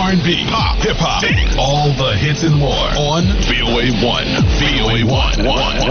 R&B, pop, hip-hop, all the hits and more on VOA1. VOA1.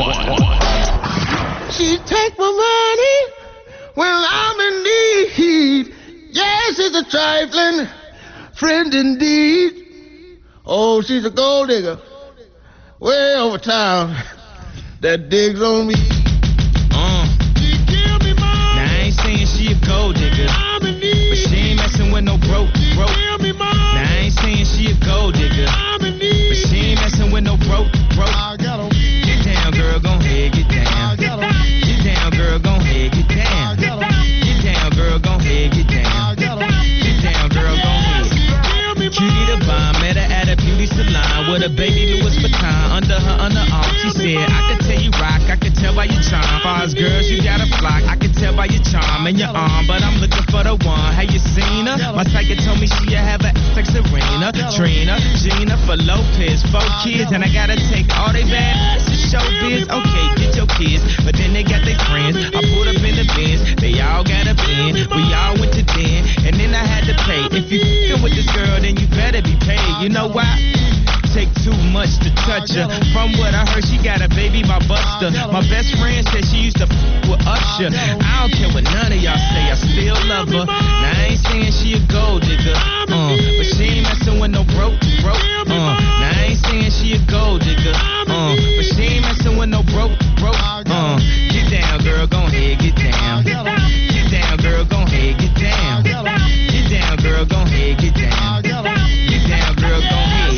She take my money when I'm in need. Yes, it's a trifling friend indeed. Oh, she's a gold digger way over town that digs on me. She give me money. Now I ain't saying she a gold digger, I'm in need. but she ain't messing with no broke. Give me money. Now I ain't saying she a gold digger, I'm in but need. she ain't messing with no broke. I got 'em. Get down, girl, gon' head, get down. Get down, girl, gon' head, get down. Get down, girl, gon' head, get down. Get down, girl, gon' head. Cutie the bomb, met her at a beauty salon with a baby Louis Vuitton under her underarm. She said, I could tell you rock, I could tell by your charm. Far as girls, you got a flock. I could tell by your charm and your arm, but I'm looking for the one. Have you seen her? My psychic told me she'll have a like Serena, Trina, Gina for Lopez, 4 kids, and I gotta take all they bad ass to showbiz. Okay, get your kids, but then they got their friends. I pulled up in the Benz, they all got a bin. We all went to den, and then I had to pay. If you f***ing with this girl, then you better be paid. You know why? Take too much to touch her. From what I heard, she got a baby by Buster. My best friend said she used to f*** with Usher. I don't care what none of y'all say, I still love her. Now I ain't saying she a gold digger, but she ain't messing with no broke. Now I ain't saying she a gold digger, but she ain't messing with no broke. Get down, girl, gon' head, get down. Get down, girl, gon' head, get down. Get down, girl, gon' head, get down. Get down, girl, gon' head.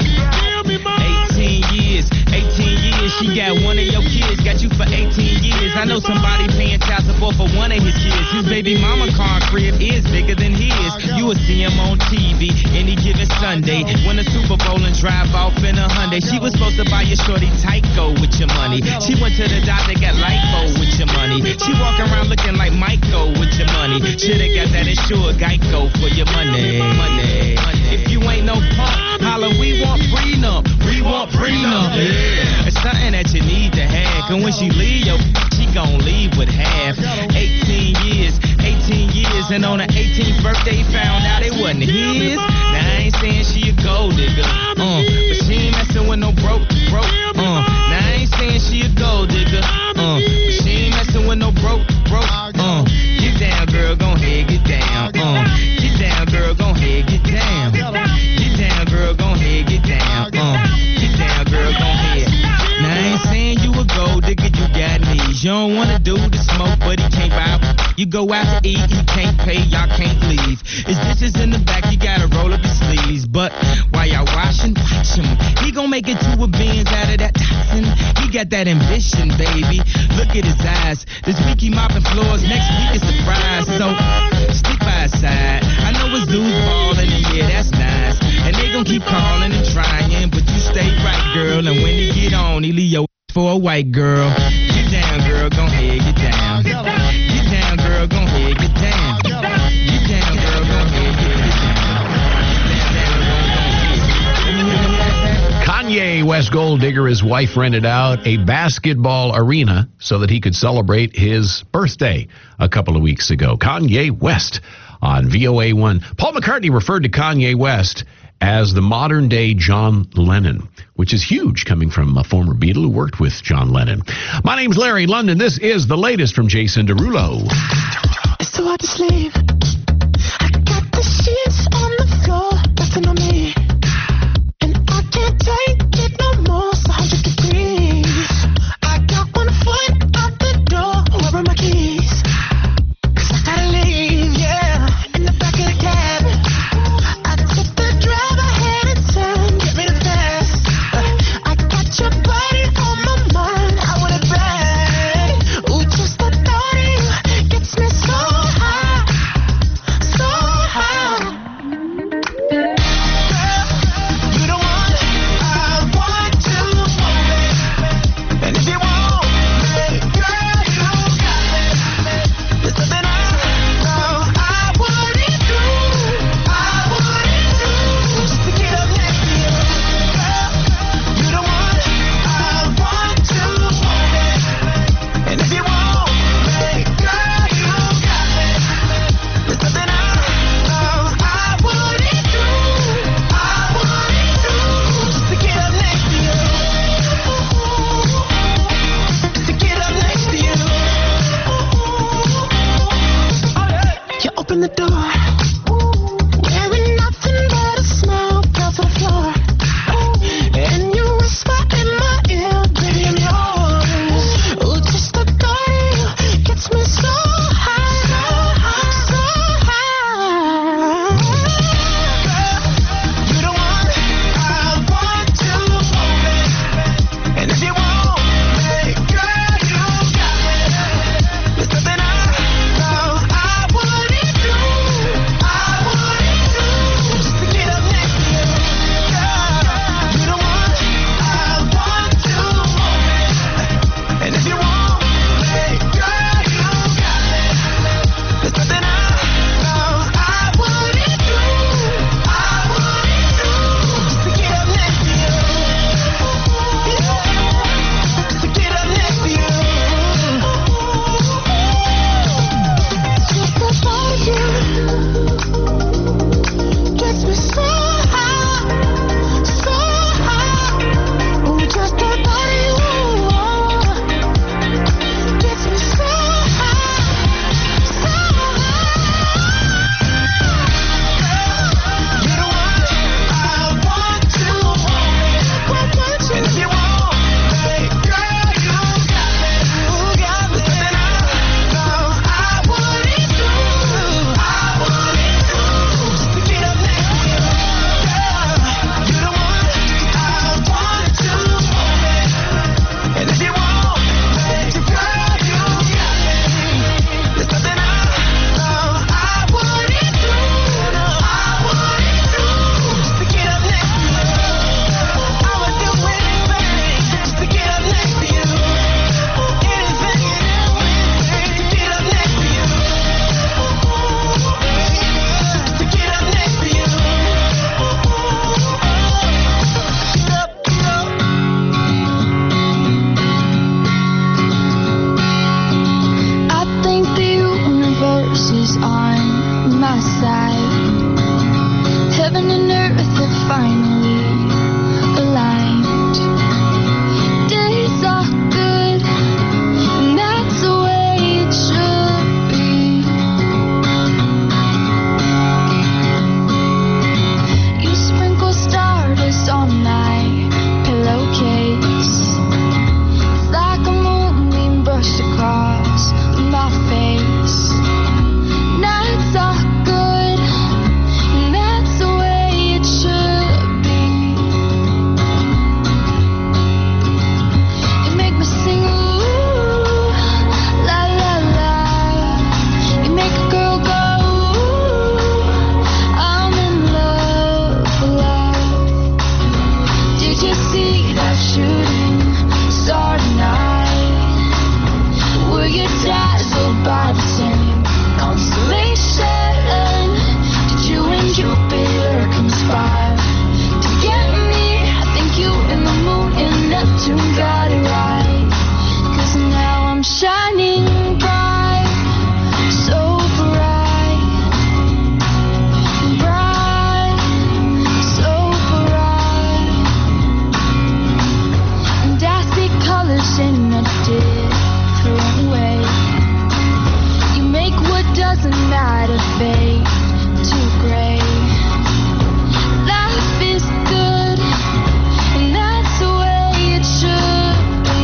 18 years, she got one of your kids, got you for 18 years. I know somebody paying child support for one of his kids. His baby mama car crib is bigger than his. You will see him on TV any given Sunday. Win a Super Bowl and drive off in a Hyundai. She was supposed to buy your shorty Tyco with your money. She went to the doctor, got lipo with your money. She walking around looking like Michael with your money. Shoulda got that insured Geico for your money. If you ain't no punk, holla, we want prenup. We want prenup. Yeah. It's something that you need to have. Cause when she leave, she gon' leave with half. 18 years, and on her 18th birthday, found out it wasn't his. Now I ain't saying she a gold digger, but she ain't messing with no broke. Now I ain't saying she a gold digger, but she ain't messing with no broke. Get down, girl, gon' head, get down. Get down, girl, gon' head, get down. Get down, girl, gon' head, get down. Get down, girl, gon' head. Now I ain't saying you a gold digger, you got knees. You don't wanna do the smoke, but he can't buy. You go out to eat, he can't pay, y'all can't leave. His dishes in the back, you gotta roll up your sleeves. But while y'all washing, watch him. He gon' make it to a Benz out of that toxin. He got that ambition, baby. Look at his eyes. This week he mopping floors, next week is the prize. So stick by his side. I know his dudes ballin', and yeah, that's nice. And they gon' keep calling and trying, but you stay right, girl. And when he get on, he leave your for a white girl. Get down, girl, gon' head, get down. Get down, girl, gon' head, get down. Get down, girl, gon' head, get down. Kanye West Gold Digger, his wife rented out a basketball arena so that he could celebrate his birthday a couple of weeks ago. Kanye West on VOA1. Paul McCartney referred to Kanye West as the modern-day John Lennon, which is huge coming from a former Beatle who worked with John Lennon. My name's Larry London. This is the latest from Jason Derulo. It's so hard to sleep. I got the sheets on the floor, nothing on me. And I can't take it no more, it's 100 degrees. I got one foot out the door, where are my keys? Cause I gotta leave, yeah, in the back of the cab. I took the drive, I had it turn, get me the fast. I got your body on my mind, I want it bad. Ooh, just the thought of you gets me so high. finally aligned. Days are good, and that's the way it should be. You sprinkle stardust on my pillowcase. It's like a moonbeam brushed across my face. Nights are good, and that's the way it should be. You make me sing ooh, la la la. You make a girl go ooh, I'm in love, love. Did you see that shooting star tonight? Were you dazzled by the same constellation? Did you and Jupiter conspire to get me? I think you and the moon and Neptune got it right. 'Cause now I'm shining bright, so bright, bright, so bright. And I see colors in a different way. You make what doesn't matter fade to gray. Life is good, and that's the way it should be.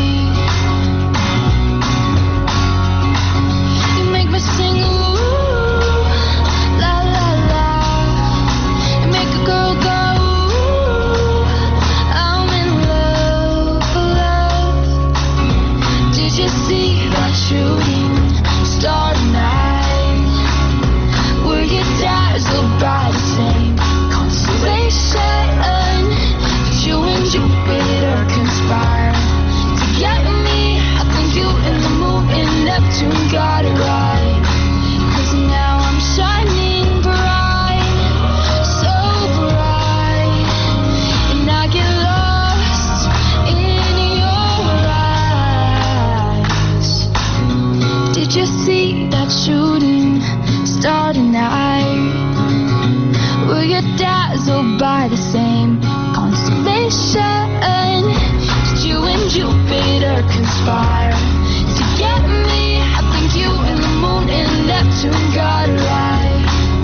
You make me sing ooh, la la la. You make a girl go ooh, I'm in love, love. Did you see that shooting star tonight? Were you dazzled by the same constellation? Did you and Jupiter conspire to get me? I think you and the moon and Neptune got it right. 'Cause now I'm shining bright, so bright. And I get lost in your eyes. Did you see that shooting star tonight? Were you dazzled by the same constellation? Did you and Jupiter conspire to get me? I think you and the moon and Neptune got it right.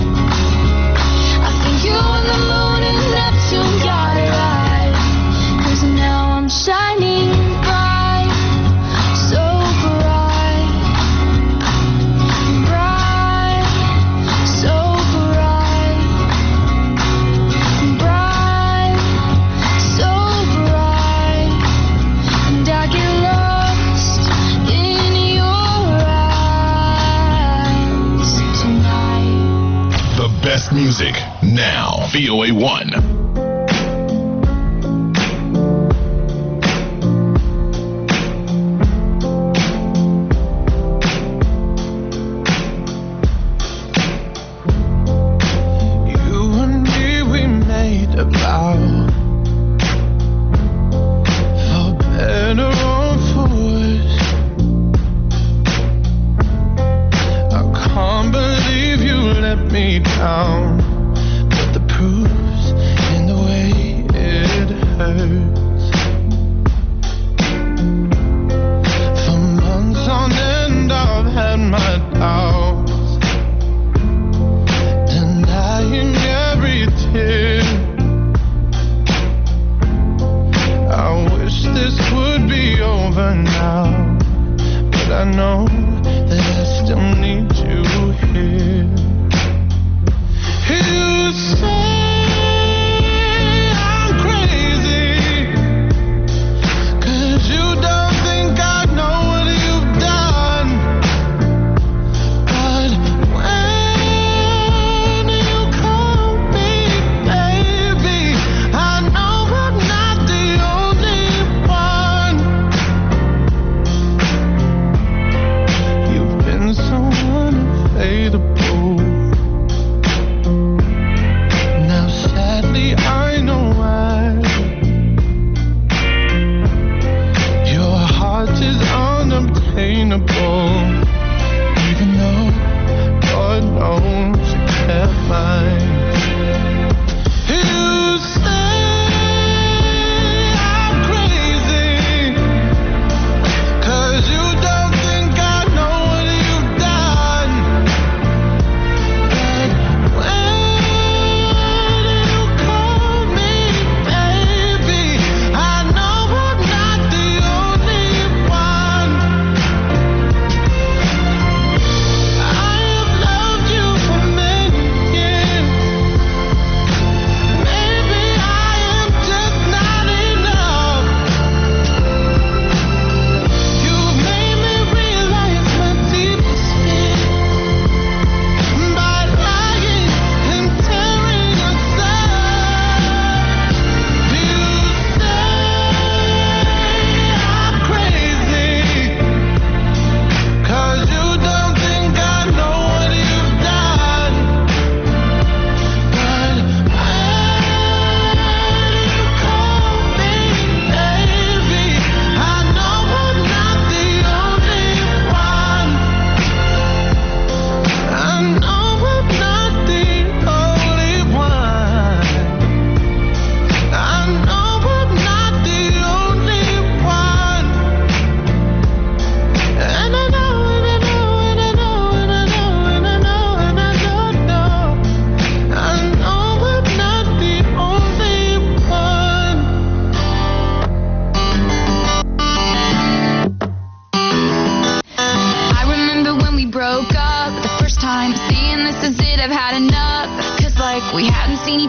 I think you and the moon and Neptune got it right. 'Cause now I'm shining bright, so bright, bright, so bright, bright, so bright. And I get lost in your eyes tonight. The best music now. VOA 1. You and me, we made a vow, for better or for worse. I can't believe you let me down, but the proof's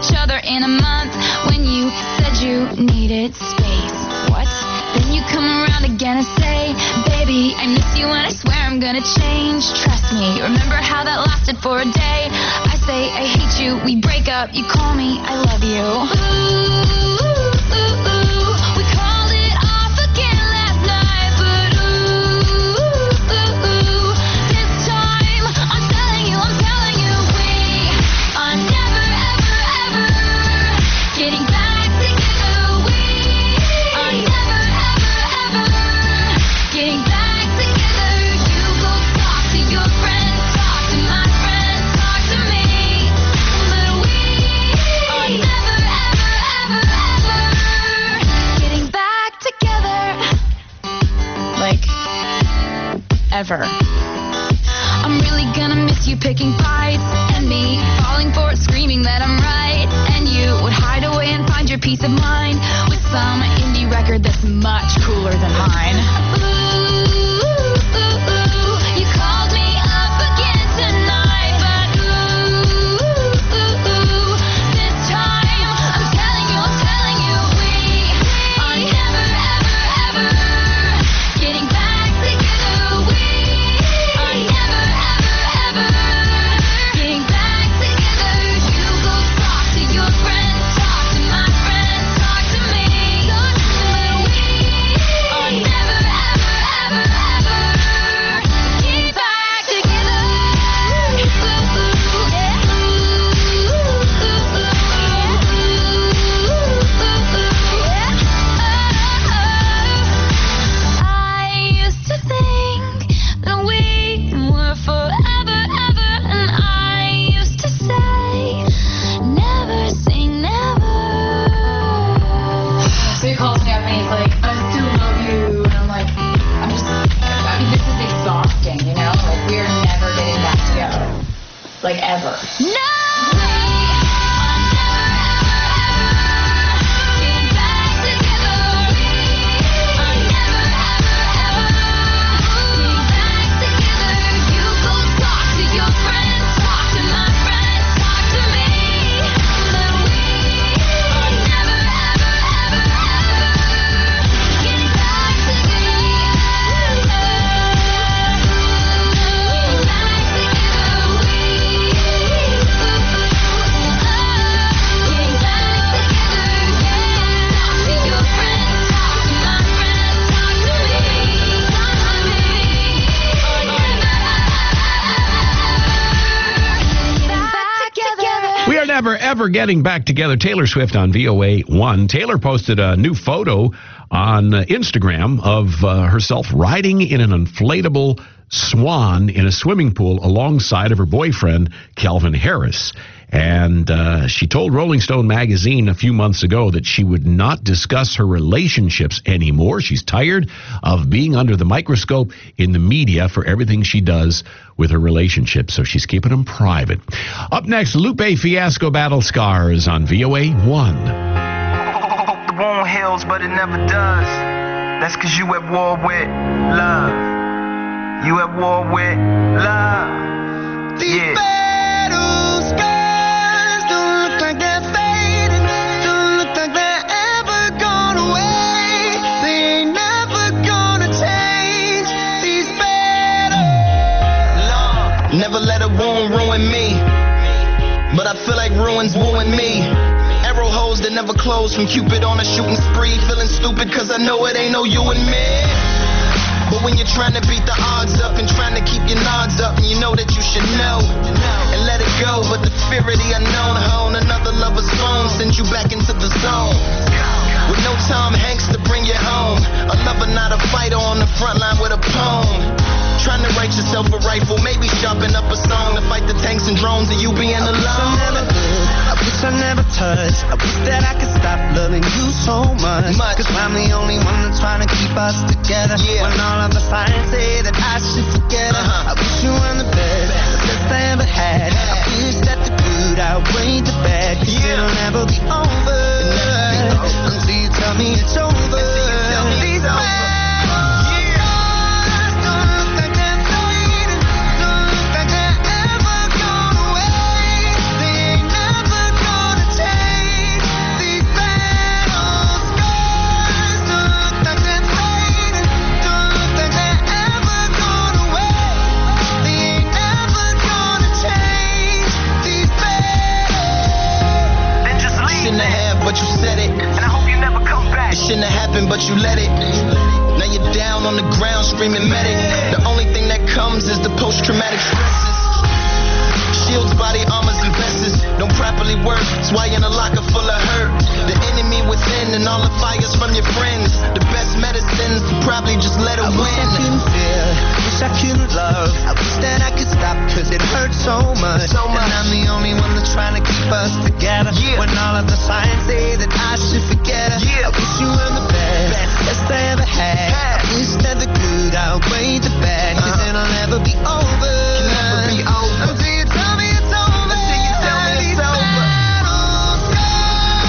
each other in a month when you said you needed space. What? Then you come around again and say, baby, I miss you and I swear I'm gonna change. Trust me, remember how that lasted for a day? I say I hate you, we break up, you call me, I love you. Ooh, we called it off again last night, but this time I'm telling you, we are never, ever, ever getting back together. We are never, ever, ever getting back together. You go talk to your friends, talk to my friends, talk to me, but we are never, ever, ever, ever getting back together. Like, ever. I'm really gonna miss you picking fights and me falling for it, screaming that I'm right, and you would hide away and find your peace of mind with some indie record that's much cooler than mine. You called me up again tonight, but this time I'm telling you, we are never, ever, ever getting back together. We are never, ever, ever getting back together. You go talk to your friends, talk to my friends, talk to me, but we are never, ever, ever, ever getting back together. I used to think that we were forever, ever, and I used to say, never say never. So he calls me up and he's like, I still love you, and I'm like, I mean, this is exhausting, you know? Like, we are never getting back together. Like, ever. No! Never, ever getting back together. Taylor Swift on VOA1. Taylor posted a new photo on Instagram of herself riding in an inflatable swan in a swimming pool alongside of her boyfriend, Calvin Harris. And she told Rolling Stone magazine a few months ago that she would not discuss her relationships anymore. She's tired of being under the microscope in the media for everything she does with her relationships, so she's keeping them private. Up next, Lupe Fiasco Battle Scars on VOA1. The wound heals, but it never does. That's cause you at war with love. You at war with love. These battle scars don't look like they're fading, don't look like they're ever gone away. They ain't never gonna change. These battles. Never let a wound ruin me, but I feel like ruins wooing me. Arrow holes that never close from Cupid on a shooting spree. Feeling stupid cause I know it ain't no you and me. But when you're trying to beat the odds up and trying to keep your nods up, and you know that you should know and let it go, but the fear of the unknown hone another lover's phone sends you back into the zone. With no Tom Hanks to bring you home, a lover not a fighter on the front line with a poem. Trying to write yourself a rifle, maybe sharpen up a song to fight the tanks and drones and you being alone. I wish I never touched. I wish that I could stop loving you so much. Cause I'm the only one that's trying to keep us together. When all of the signs say that I should forget her. I wish you were the best, the best I ever had. I wish that the good outweighed the bad. Cause it'll never be over until you tell me it's over. These but you said it. And I hope you never come back. It shouldn't have happened, but you let it. Now you're down on the ground screaming medic. The only thing that comes is the post-traumatic stresses. Shields, body armors, and vests don't properly work. That's why you're in a locker full of hurt. The enemy within and all the fires from your friends. The best medicines to probably just let it win. Wish I couldn't feel, wish I couldn't love. I wish that I could stop cause it hurts so much. And I'm the only one that's trying to keep us together. When all of the signs say that I should forget her. I wish you were the best I ever had. I wish that the good outweighed the bad. Cause it'll never be over. Never be over. Until you tell me it's over. Until you tell me it's over. Battles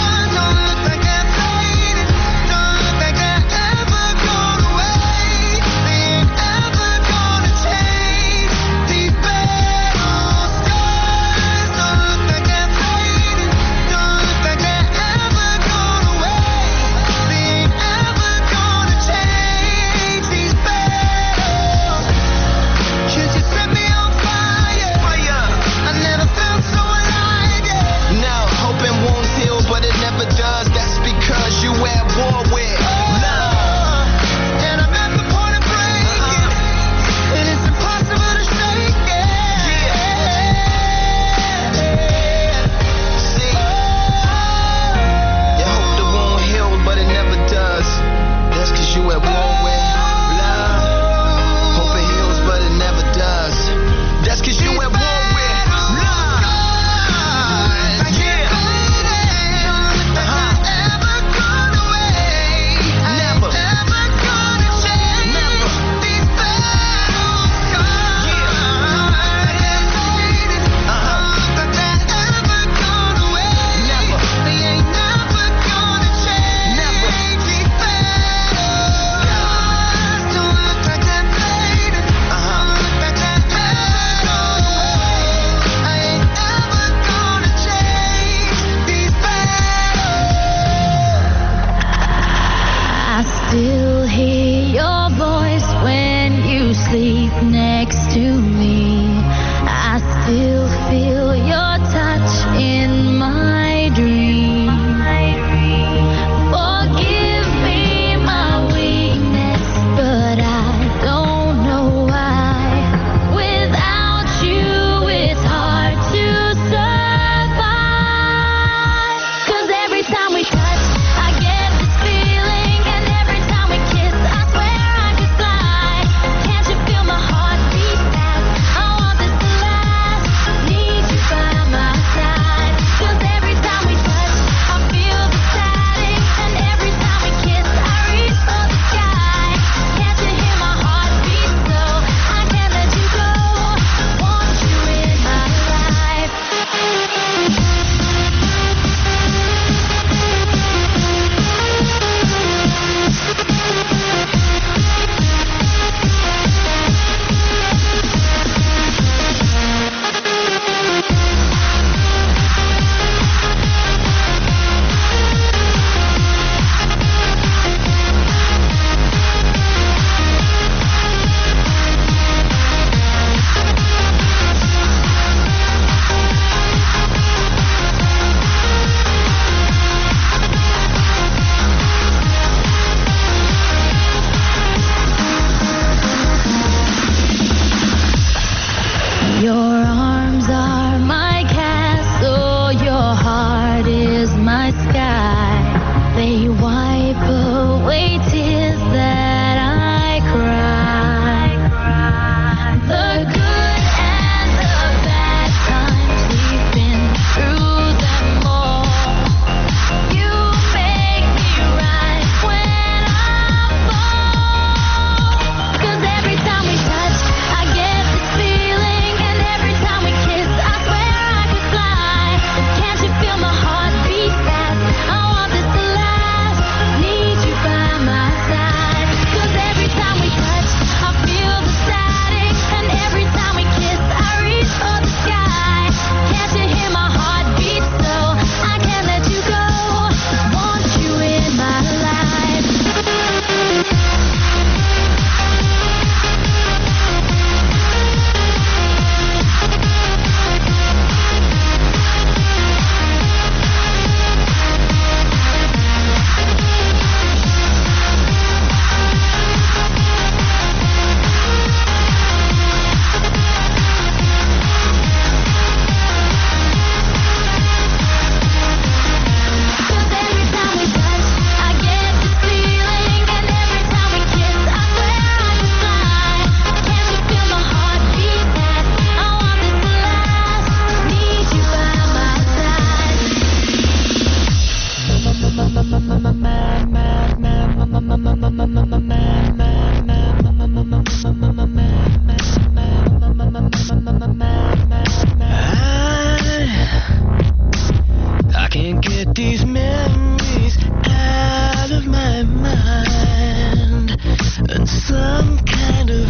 these memories out of my mind, and some kind of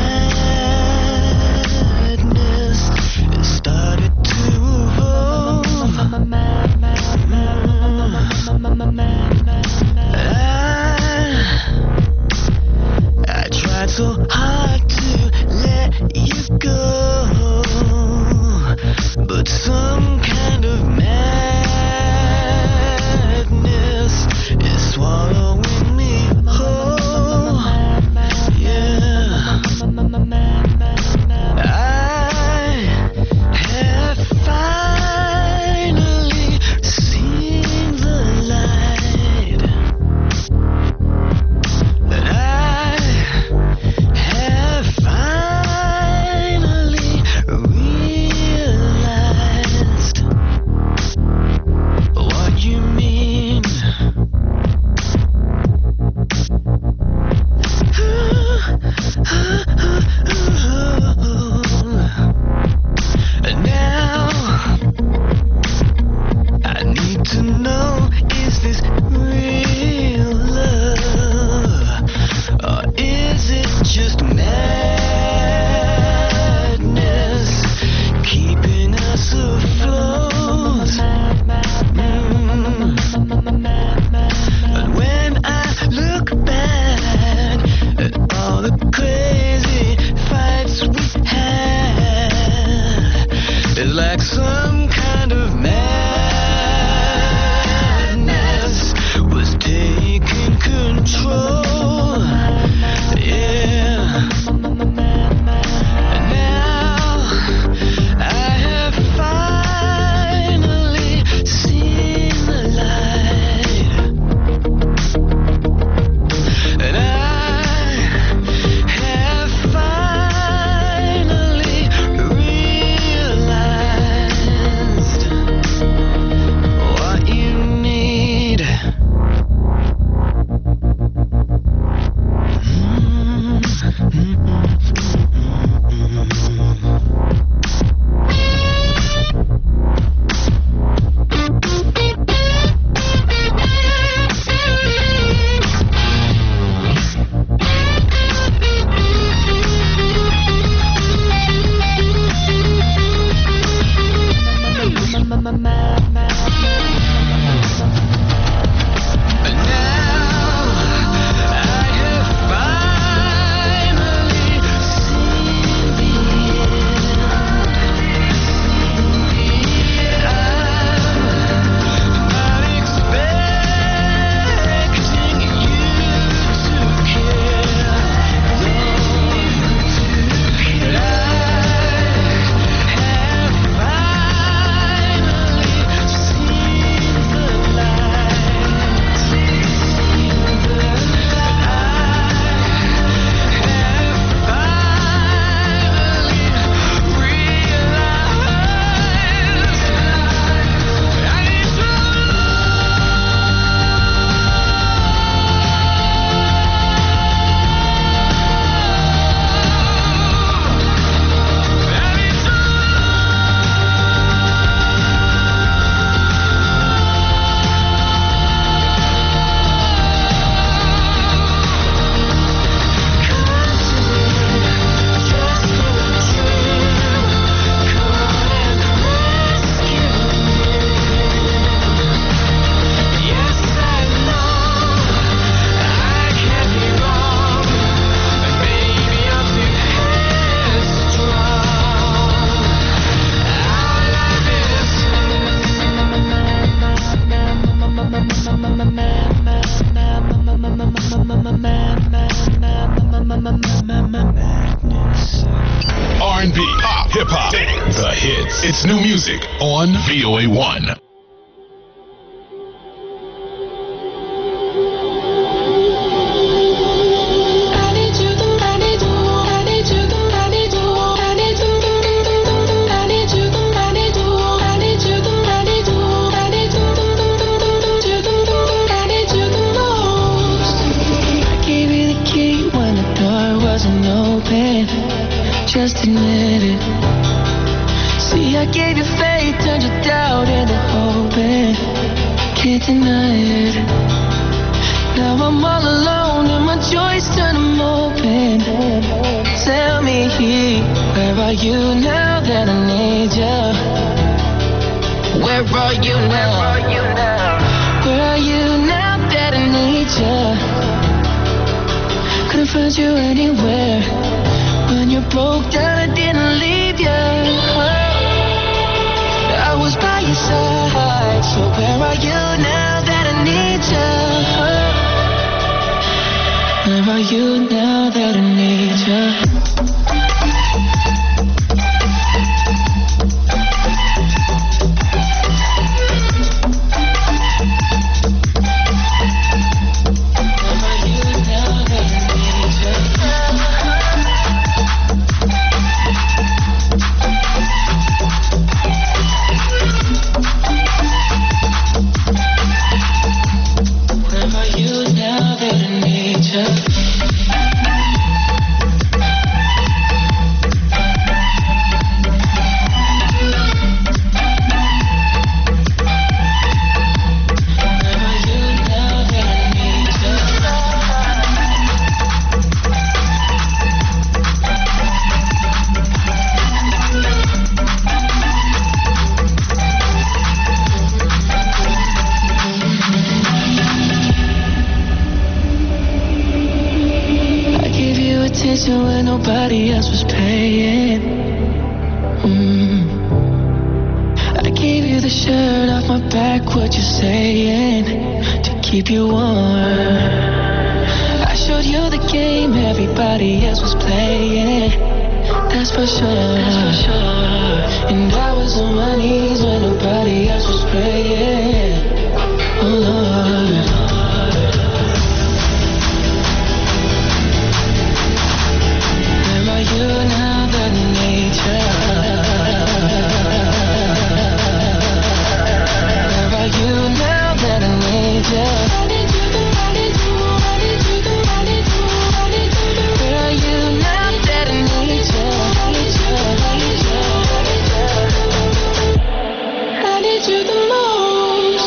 madness it started to evolve. I tried so hard to let you go, but some kind of madness is swallowing me whole. Yeah, I have finally seen the light, and I have finally realized what you mean. And now I need to know, is this real love, or is it just madness keeping us afloat? And when I look back at all the crazy fights we had, it's like some kind of madness was taking control. Yeah. And now I have finally seen the light, and I have finally realized what you need. And now I have finally seen the end. I'm not expecting you to care, but I have finally seen the light, and I have finally realized I need to R&B, pop, hip hop, the hits. It's new music on VOA1. I gave you the key when the door wasn't open. Just admit it. See, I gave you faith, turned your doubt into hope. can't deny it. Now I'm all alone and my joys turn them open. Tell me, where are you now that I need you? Where are you now? Where are you now that I need you? Couldn't find you anywhere. When you broke down, I didn't leave you. I was by your side. So where are you now that I need you? Where are you now that I need you? When nobody else was paying. I gave you the shirt off my back, what you saying, to keep you warm. I showed you the game everybody else was playing. That's for sure. And I was on my knees when nobody else was praying. Oh Lord. You now that I need you. Where are you now that I need you? Where are you now that I need you? I need you the most.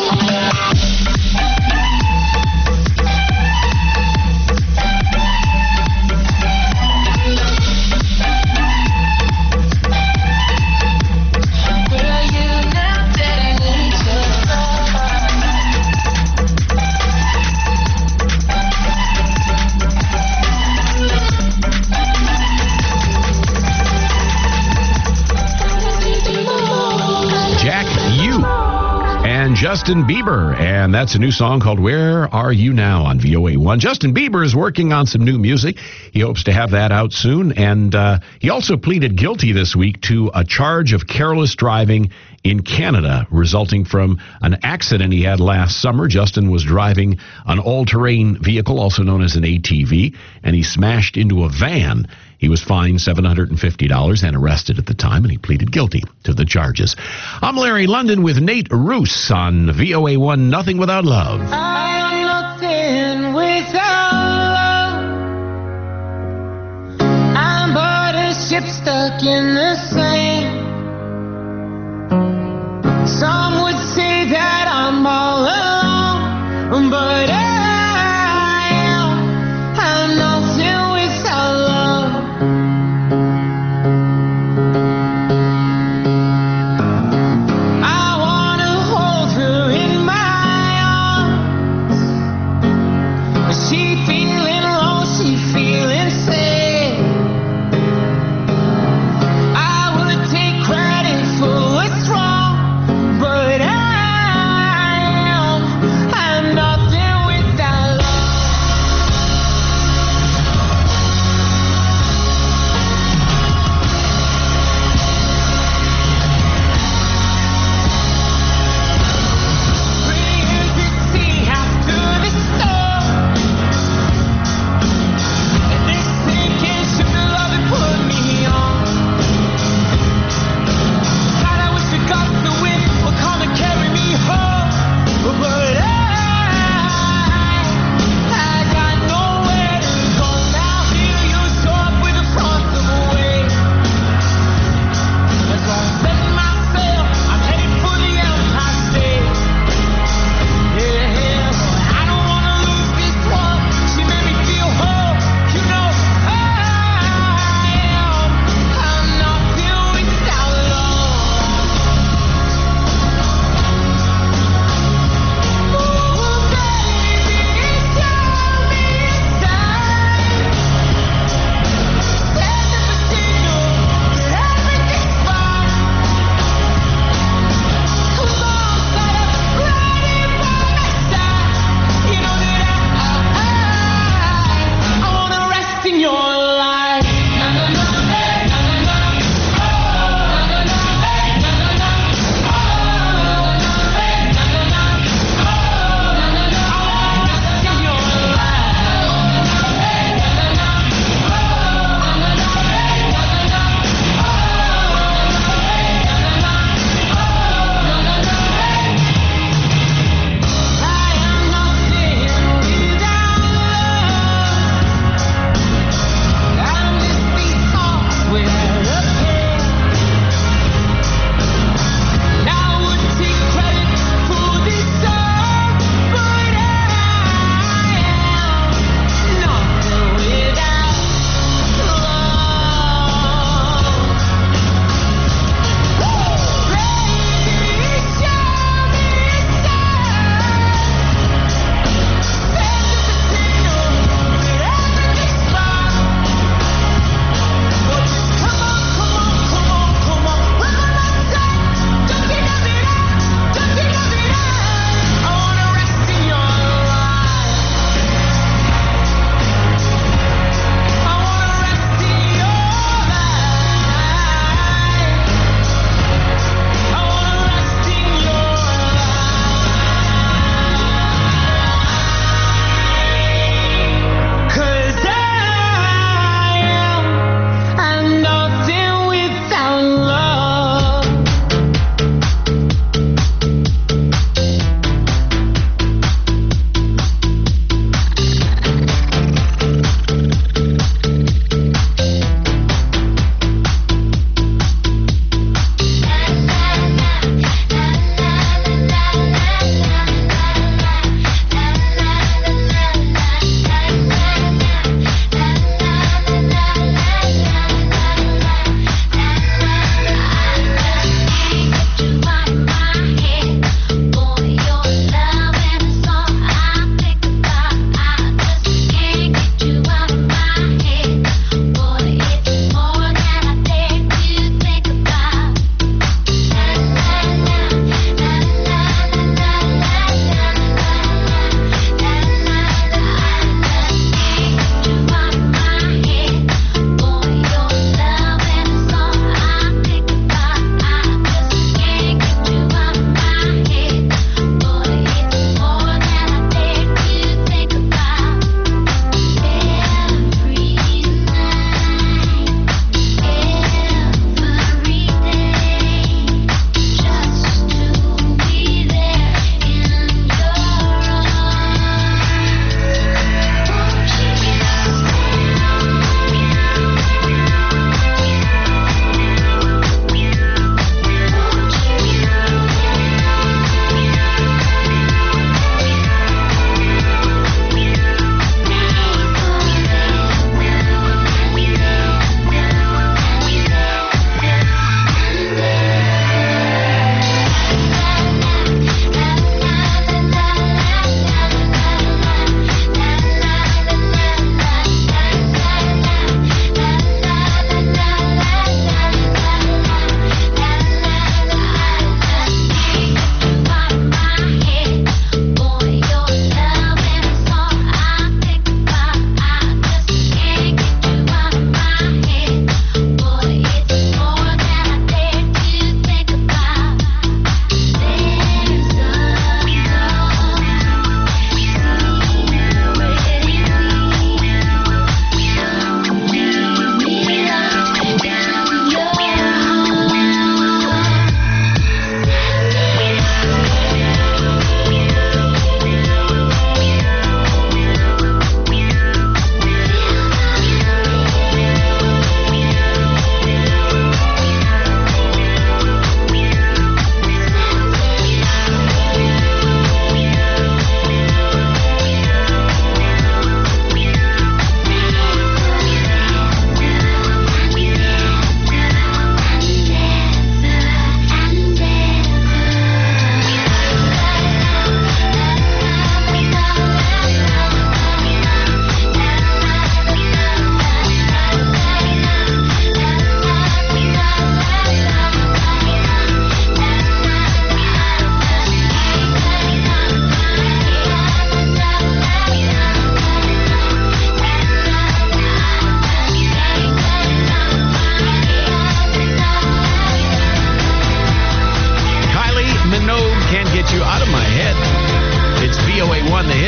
Justin Bieber, and that's a new song called Where Are You Now on VOA1. Justin Bieber is working on some new music. He hopes to have that out soon, and he also pleaded guilty this week to a charge of careless driving in Canada, resulting from an accident he had last summer. Justin was driving an all-terrain vehicle, also known as an ATV, and he smashed into a van. He was fined $750 and arrested at the time, and he pleaded guilty to the charges. I'm Larry London with Nate Roos on VOA1 Nothing Without Love. I'm nothing without love. I'm but a ship stuck in the sand. Some would say that I'm all alone, but I'm nothing without love. I wanna hold her in my arms. She feeling low, she feeling sad. I would take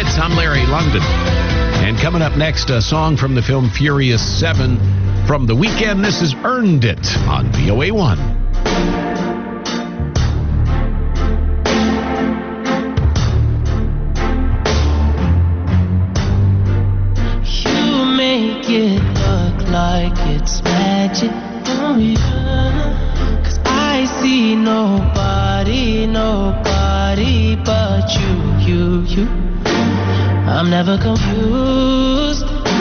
Hits. I'm Larry London. And coming up next, a song from the film Furious 7 from The Weeknd. This is Earned It on VOA1. You make it look like it's magic. Oh yeah. 'Cause I see nobody but you. I'm never confused.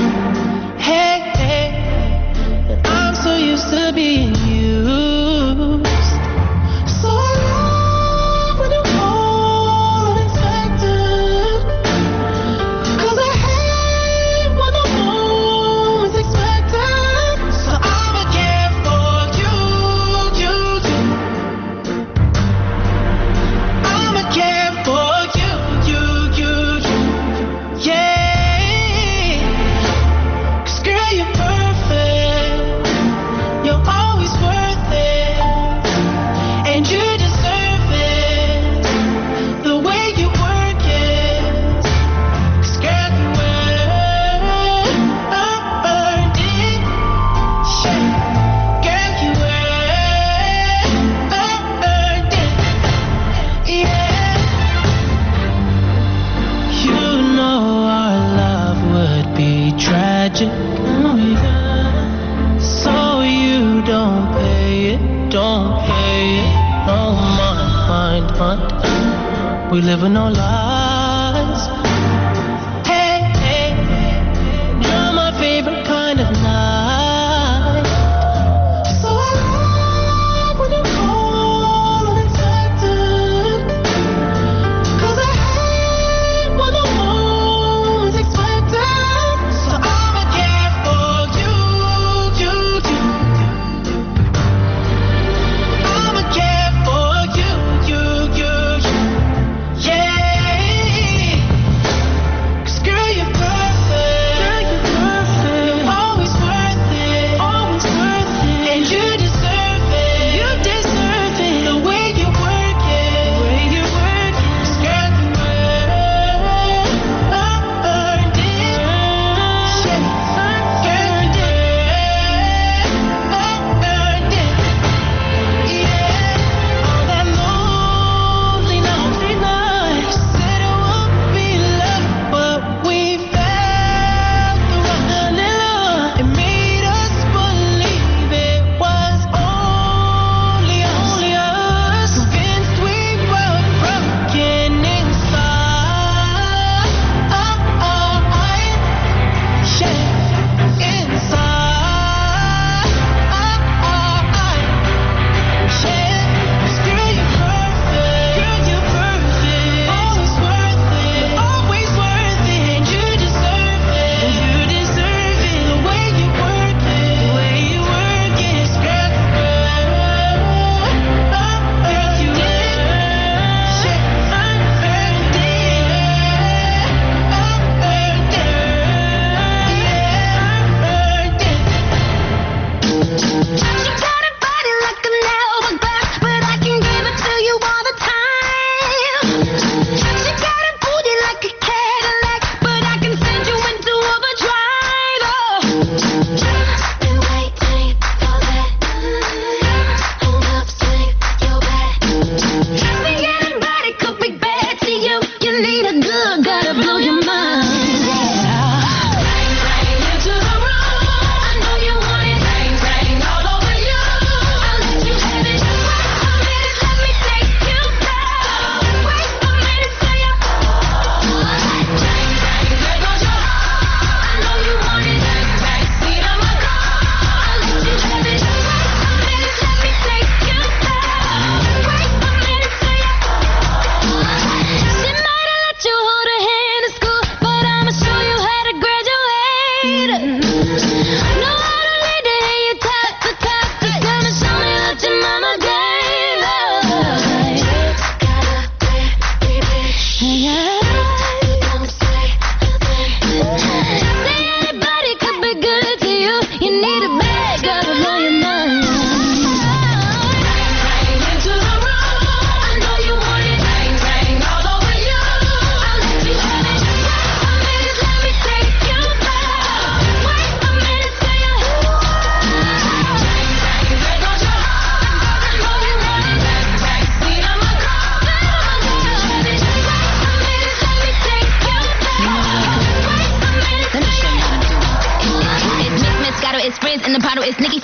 Hey, and I'm so used to being used. So I love when you call unexpected. 'Cause I hate when the moment's expected. So I'ma care for you. I'ma care for you. Yeah. 'Cause girl, you're perfect. You're always worth it. And you deserve it. The way you work it. 'Cause girl, you earned it. Yeah. Girl, you earned it. Yeah. You know our love would be tragic. Oh, yeah. So you don't pay it. Oh, mind. We live with no lies. Hey, you're my favorite kind of night. So I love when you call unexpected. 'Cause I hate when the moment's expected. So I'ma care for you. I'ma care for you. Yeah.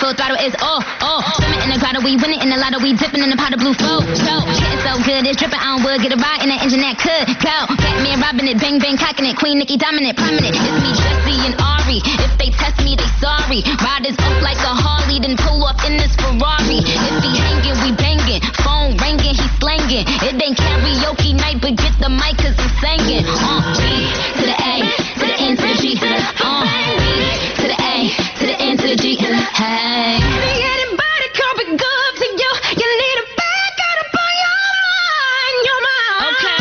full throttle is swimming in the grotto, we winning in the lotto, we dipping in the pot of blue flow. Getting so good, it's dripping on wood, get a ride in that engine that could go. Batman robbing it, bang bang cocking it, Queen Nicki dominant, prominent. It's me, Jesse and Ari. If they test me, they sorry. Riders up like a Harley, then pull off in this Ferrari. If he hanging, we banging. Phone ringing, he slanging. It ain't karaoke night, but get the mic 'cause I'm singing. B to the A, to the N to the G. B to the A, to the N to the G. Hey. Anybody come be good to you? You need a back out up on your mind. Okay.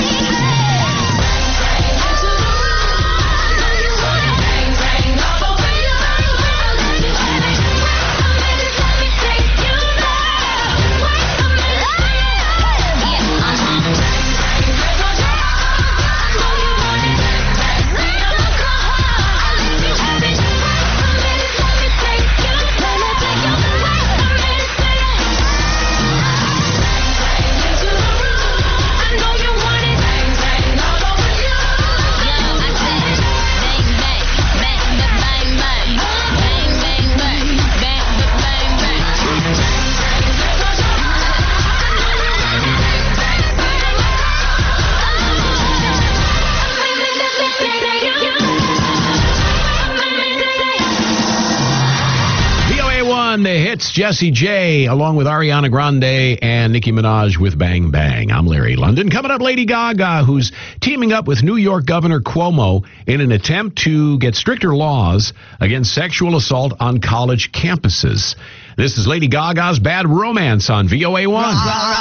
The hits, Jessie J, along with Ariana Grande and Nicki Minaj with Bang Bang. I'm Larry London. Coming up, Lady Gaga, who's teaming up with New York Governor Cuomo in an attempt to get stricter laws against sexual assault on college campuses. This is Lady Gaga's Bad Romance on VOA 1.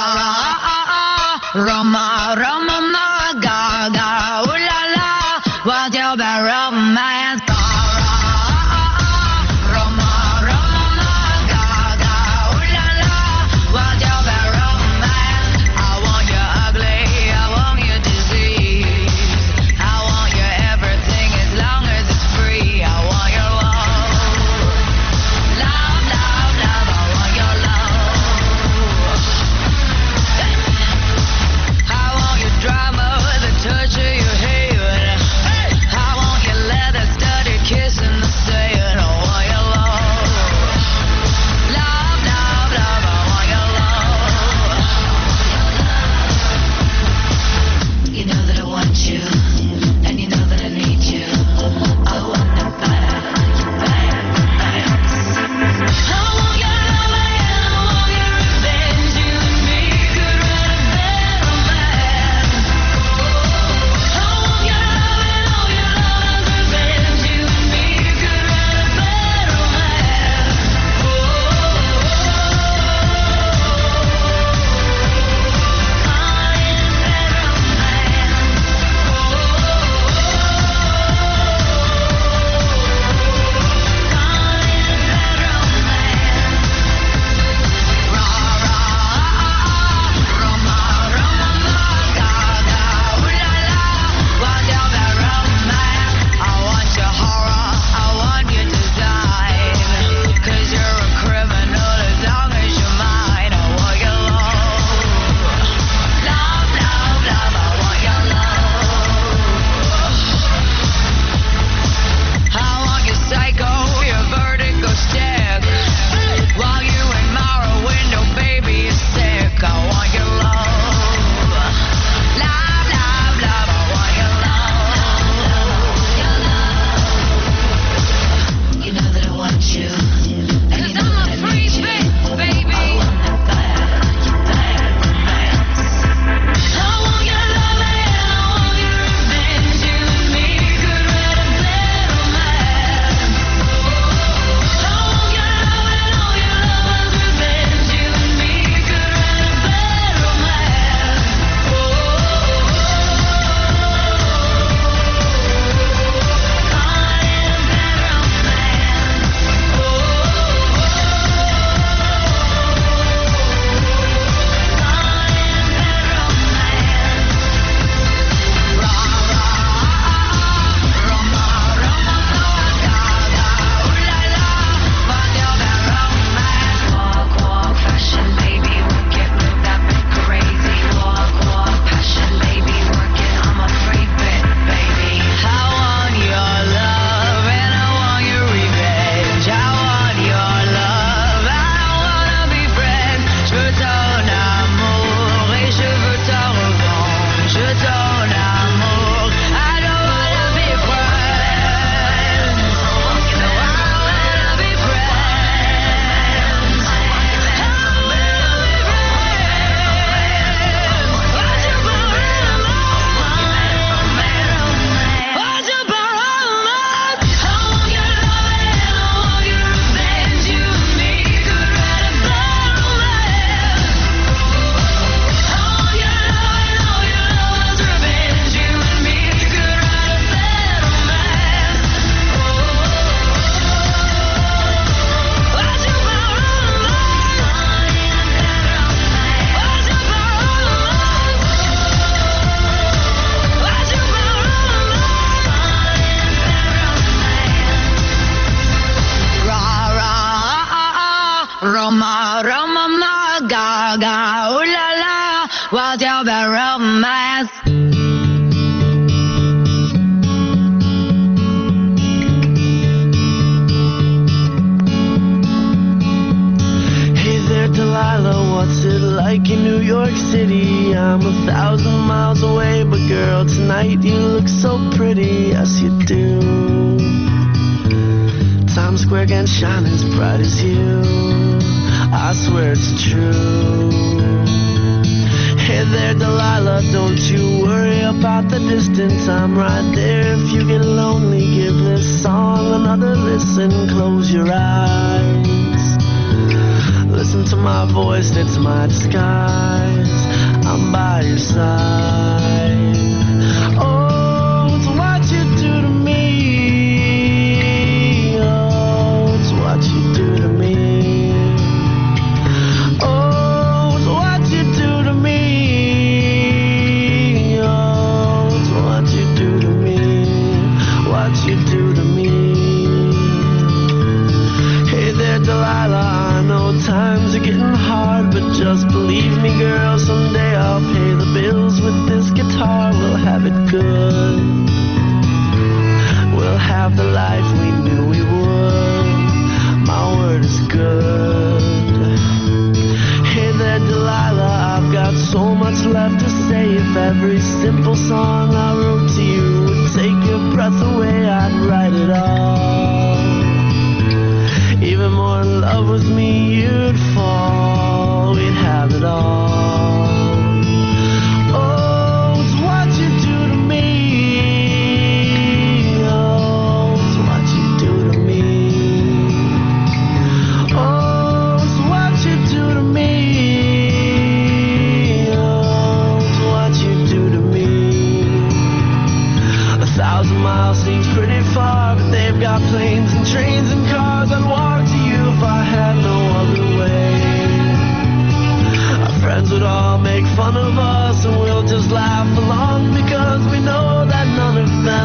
Roma, Roma, Gaga, ooh la la, what's your bad romance? Drama, the touch of your hair. I want gaga, ooh la la, what's your bad romance? Hey there, Delilah, what's it like in New York City? I'm 1,000 miles away, but girl, tonight you look so pretty, yes you do. Times Square can shine as bright as you, I swear it's true. Hey there, Delilah, don't you worry about the distance, I'm right there. If you get lonely, give this song another listen, close your eyes. Listen to my voice, it's my disguise, I'm by your side. Oh, it's what you do to me. Oh, it's what you do to me. Oh, it's what you do to me. Oh, it's what you do to me. What you do to me. Hey there, Delilah, I know times are getting hard, but just believe me, girl, someday I'll pay the bills with this guitar. We'll have it good. We'll have the life we knew we would. My word is good. Hey there, Delilah, I've got so much left to say. If every simple song I wrote to you would take your breath away, I'd write it all. Even more in love with me, you'd fall. We'd have it all. Oh, it's what you do to me. Oh, it's what you do to me. Oh, it's what you do to me. Oh, it's what you do to me. 1,000 miles seems pretty far, but they've got planes and trains and cars. I'd walk to you if I had no other way. Our friends would all make fun of us, and we'll just laugh along because we know that none of them